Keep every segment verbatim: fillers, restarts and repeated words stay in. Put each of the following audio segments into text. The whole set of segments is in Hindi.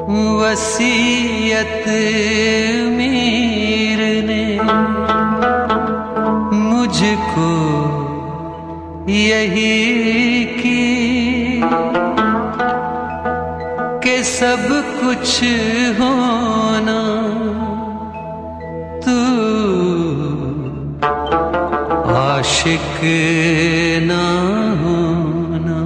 वसीयत मीर ने मुझको यही की कि सब कुछ होना तू आशिक ना होना।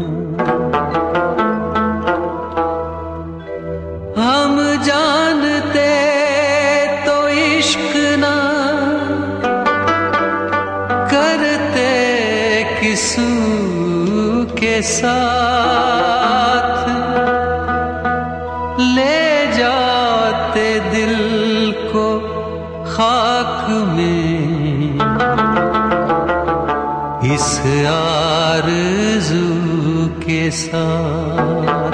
हम जानते तो इश्क ना करते किसू के साथ, ले जाते दिल को खाक में इस आरज़ू के साथ।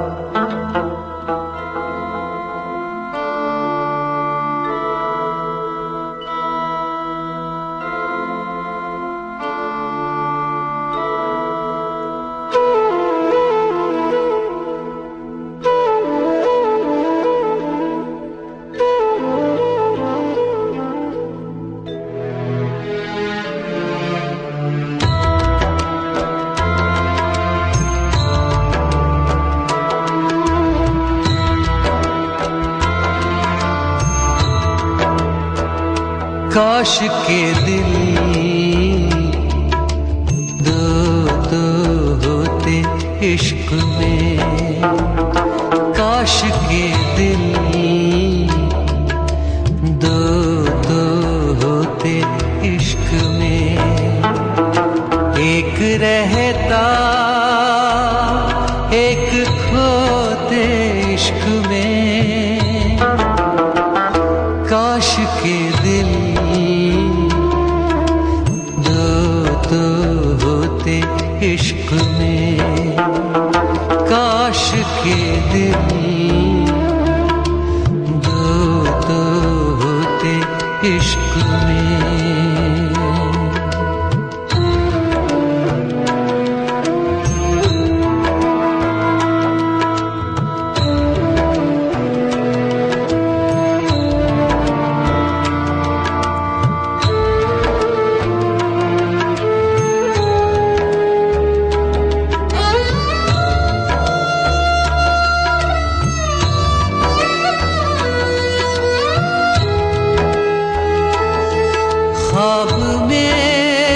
काश के दिल दो दो होते इश्क में, काश के दिल दो दो होते इश्क में। एक रहता एक खोते इश्क में, काश के दिल तो होते इश्क में, काश के दिल दो तो होते इश्क में। ख्वाब में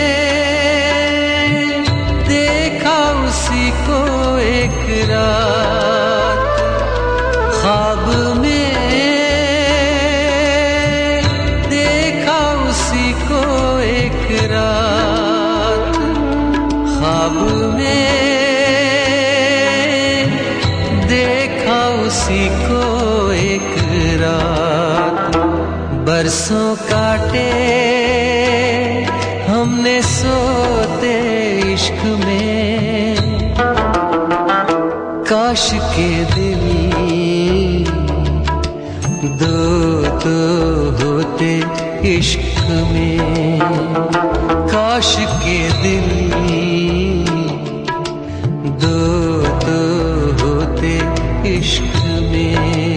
देखा उसी को एक रात, ख्वाब में देखा उसी को एक रात, ख्वाब में देखा उसी को एक रात। बरसों काटे हमने सोते इश्क में, काश के दिल दो तो होते इश्क में, काश के दिल दो तो होते इश्क में।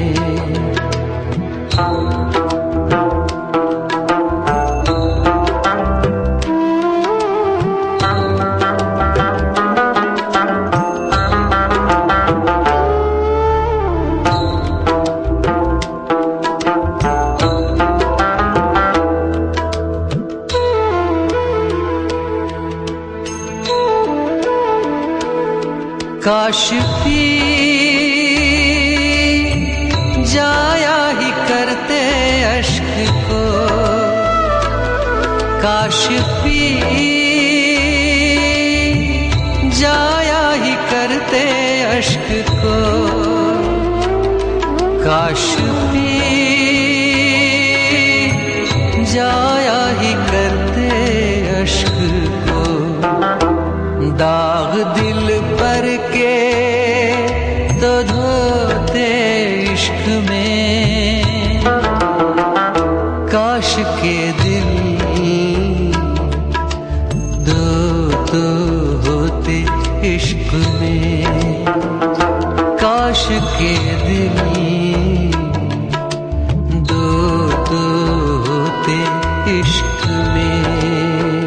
काश पी जाया ही करते अश्क को, काश पी जाया ही करते अश्क को, काश पी जाया ही करते अश्क को। दाग दिल पर के तो धोते इश्क में, काश के दिल दो तो होते इश्क में, काश के दिल दो दो होते इश्क में।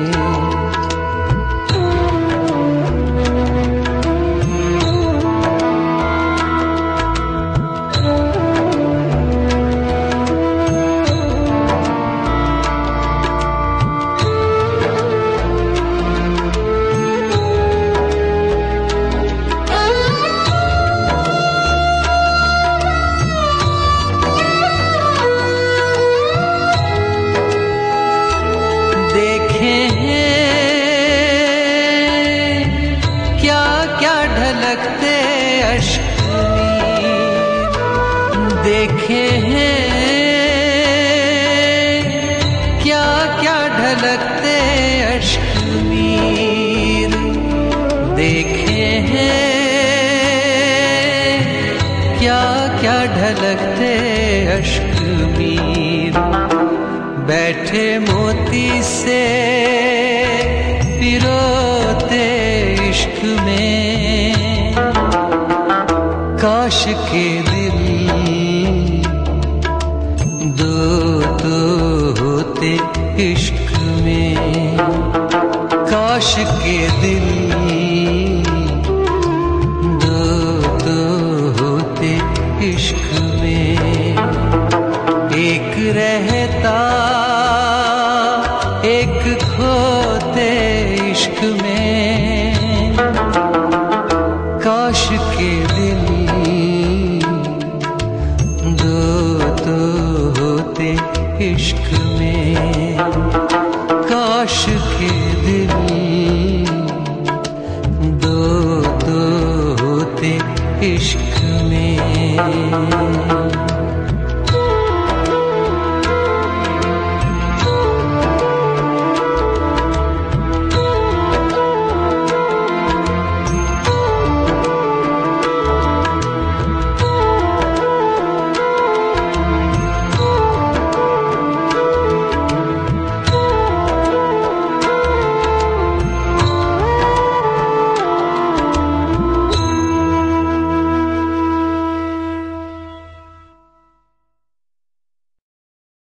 देखे हैं क्या क्या ढलकते अश्क नीर, देखे हैं क्या क्या ढलकते अश्क नीर, देखे हैं क्या क्या ढलकते अश्क नीर। बैठे मोती से पिरोते इश्क में, काश के दिल दो दो होते इश्क में, काश के दिल दो दो होते इश्क में। एक रहता एक खोते इश्क में, काश के दिल दो दो होते इश्क में, काश के दिल दो दो होते इश्क में।